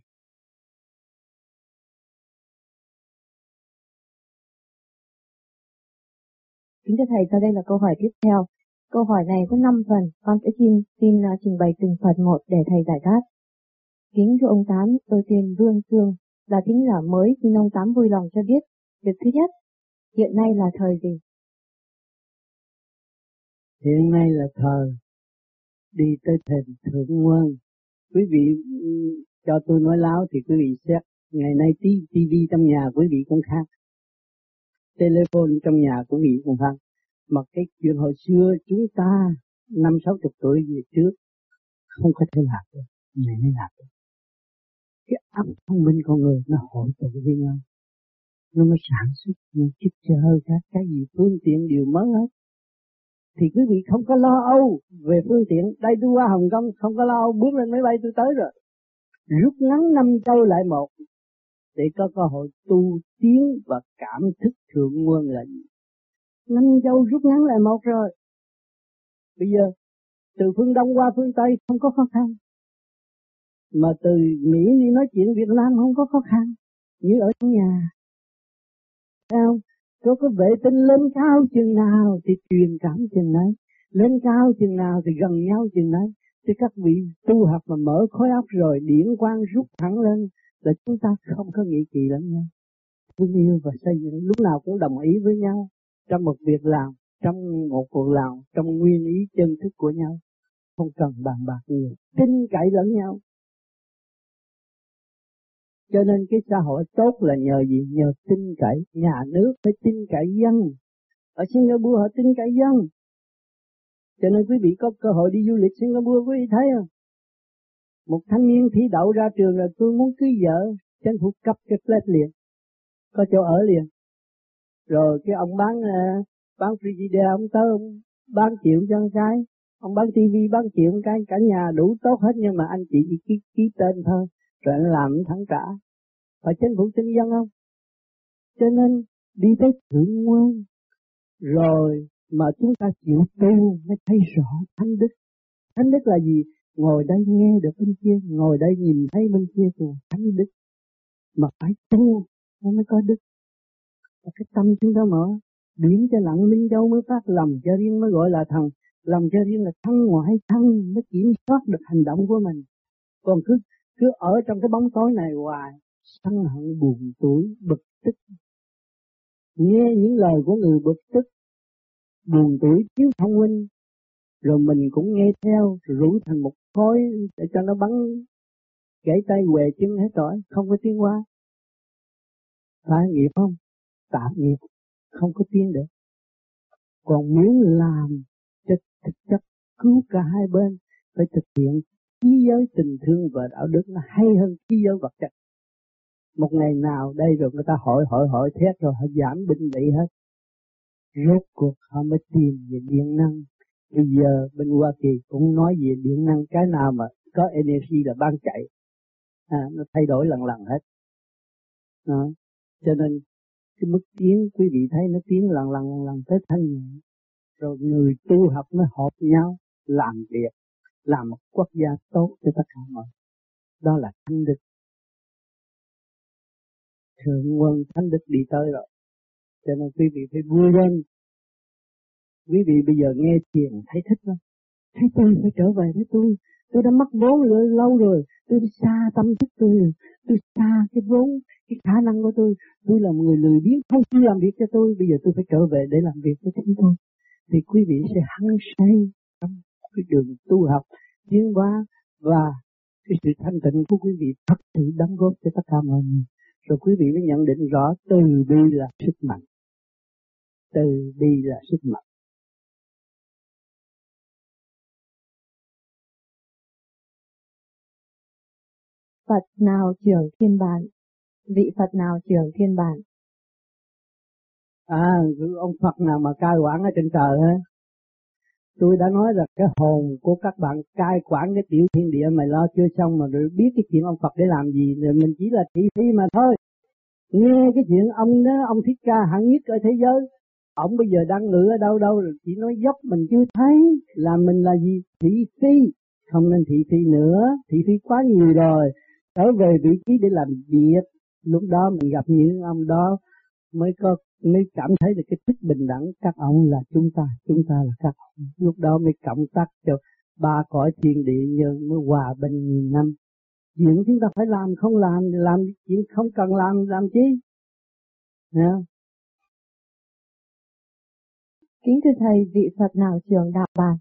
Kính thưa thầy, sau đây là câu hỏi tiếp theo. Câu hỏi này có năm phần, con sẽ xin xin uh, trình bày từng phần một để thầy giải đáp. Kính thưa ông Tám, tôi tên Vương Sương, là thính giả mới, xin ông Tám vui lòng cho biết. Việc thứ nhất, hiện nay là thời gì? Hiện nay là thời đi tới thềm thượng nguồn. Quý vị cho tôi nói láo thì quý vị xét. Ngày nay ti vi trong nhà quý vị cũng khác, telephone trong nhà quý vị cũng khác. Mà cái chuyện hồi xưa chúng ta năm sáu chục tuổi về trước không có thể làm được, ngày nay làm được. Cái óc thông minh con người nó hội tụ với nhau, nó mới sản xuất những chiếc chờ các cái gì phương tiện đều mới hết. Thì quý vị không có lo âu về phương tiện. Đây tôi qua Hồng Kông không có lo âu, bước lên máy bay tôi tới rồi. Rút ngắn năm châu lại một để có cơ hội tu tiến và cảm thức thượng nguồn là gì? Năm châu rút ngắn lại một rồi. Bây giờ từ phương Đông qua phương Tây không có khó khăn. Mà từ Mỹ đi nói chuyện Việt Nam không có khó khăn. Như ở trong nhà. Thấy không? Có cái vệ tinh lên cao chừng nào thì truyền cảm chừng đấy. Lên cao chừng nào thì gần nhau chừng đấy. Thì các vị tu học mà mở khối óc rồi điển quang rút thẳng lên là chúng ta không có nghị kỳ lẫn nhau. Thương yêu và xây dựng lúc nào cũng đồng ý với nhau trong một việc làm, trong một cuộc làm, trong nguyên ý chân thức của nhau. không cần bàn bạc nhiều, tin cậy lẫn nhau. Cho nên cái xã hội tốt là nhờ gì? Nhờ tin cậy. Nhà nước phải tin cậy dân. Ở Singapore họ tin cậy dân. Cho nên quý vị có cơ hội đi du lịch Singapore, quý vị thấy không? Một thanh niên thi đậu ra trường là tôi muốn cưới vợ, chính phủ cấp cái flat liền, có chỗ ở liền. Rồi cái ông bán uh, bán frigidaire, ông tới ông bán triệu cho con cái, ông bán tivi bán triệu con cái, cả nhà đủ tốt hết, nhưng mà anh chị chỉ ký, ký tên thôi, rồi anh làm thẳng trả. Phải chính phủ tin dân không? Cho nên đi tới thượng ngoan, rồi mà chúng ta chịu tu mới thấy rõ thánh đức. Thánh đức là gì? Ngồi đây nghe được bên kia, ngồi đây nhìn thấy bên kia thì thánh đức. Mà phải tu nó mới có đức. Và cái tâm chúng ta mở, điểm cho lặng linh đâu mới phát, lầm cho riêng mới gọi là thần. Lầm cho riêng là thân ngoại thân mới kiểm soát được hành động của mình. Còn cứ cứ ở trong cái bóng tối này hoài, sân hận buồn tủi, bực tức. Nghe những lời của người bực tức, buồn tủi, thiếu thông minh, rồi mình cũng nghe theo, rồi rủ thành một khối để cho nó bắn gãy tay què chân hết rồi, không có tiến hóa. Phải nghiệp không? Tạo nghiệp, không có tiến được. Còn muốn làm cho thực chất cứu cả hai bên, phải thực hiện khí giới tình thương và đạo đức nó hay hơn khí giới vật chất. Một ngày nào đây rồi người ta hỏi hỏi hỏi thét rồi họ giảm binh bị hết. Rốt cuộc họ mới tìm về điện năng. Bây giờ bên Hoa Kỳ cũng nói về điện năng, cái nào mà có energy là ban chạy, à, nó thay đổi lần lần hết. À, cho nên cái mức tiến quý vị thấy nó tiến lần lần lần lần tới thanh nhẹ. Rồi người tu học nó hợp nhau làm việc, làm một quốc gia tốt cho tất cả mọi. Đó là thánh đức. Thượng nguồn thánh đức đi tới rồi. Cho nên quý vị phải vui lên. Quý vị bây giờ nghe thiền thấy thích không? Thấy tôi phải trở về với tôi. Tôi đã mất vốn lâu rồi. Tôi xa tâm thức tôi rồi. Tôi xa cái vốn, cái khả năng của tôi. Tôi là một người lười biếng, không chịu làm việc cho tôi. Bây giờ tôi phải trở về để làm việc cho chính tôi. Thì quý vị sẽ hăng say trong cái đường tu học, tiến hóa và cái sự thanh tịnh của quý vị thật sự đóng góp cho tất cả mọi người. Rồi quý vị mới nhận định rõ từ bi là sức mạnh. Từ bi là sức mạnh. Phật nào trưởng thiên bản? Vị Phật nào trưởng thiên bản? À, ông Phật nào mà cai quản ở trên trời á. Tôi đã nói là cái hồn của các bạn cai quản cái tiểu thiên địa mày lo chưa xong mà rồi biết cái chuyện ông Phật để làm gì, rồi mình chỉ là thị phi mà thôi. Nghe cái chuyện ông đó, ông Thích Ca hạng nhất ở thế giới, ông bây giờ đang ngự ở đâu đâu rồi chỉ nói dốc mình chưa thấy, là mình là gì? Thị phi, không nên thị phi nữa, thị phi quá nhiều rồi, trở về vị trí để làm việc, lúc đó mình gặp những ông đó mới có mới cảm thấy được cái thích bình đẳng, các ông là chúng ta, chúng ta là các ông, lúc đó mới cộng tác cho ba cõi thiên địa như mới hòa bình nghìn năm. Chuyện chúng ta phải làm, không làm thì làm chuyện không cần làm làm chi? Nha. Kính thưa thầy, vị Phật nào trưởng đạo bản?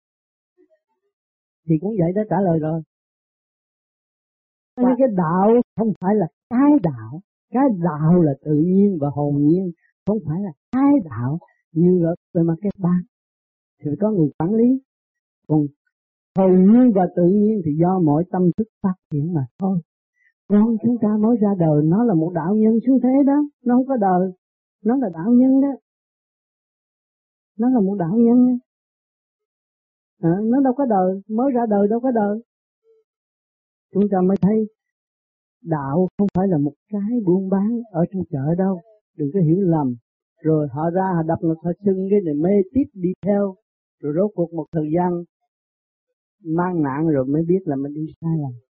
Thì cũng vậy đó, trả lời rồi. Wow. Cái đạo không phải là cái đạo, cái đạo là tự nhiên và hồn nhiên, không phải là cái đạo như ở về mặt cái ban. Thì có người quản lý. Còn hồn nhiên và tự nhiên thì do mỗi tâm thức phát triển mà thôi. Con chúng ta mới ra đời nó là một đạo nhân xuống thế đó, nó không có đời, nó là đạo nhân đó. Nó là một đạo nhân đó. À, nó đâu có đời, mới ra đời đâu có đời. Chúng ta mới thấy đạo không phải là một cái buôn bán ở trong chợ đâu, đừng có hiểu lầm. Rồi họ ra họ đập ngực họ xưng cái này mê tiếp đi theo, rồi rốt cuộc một thời gian mang nạn rồi mới biết là mình đi sai lầm.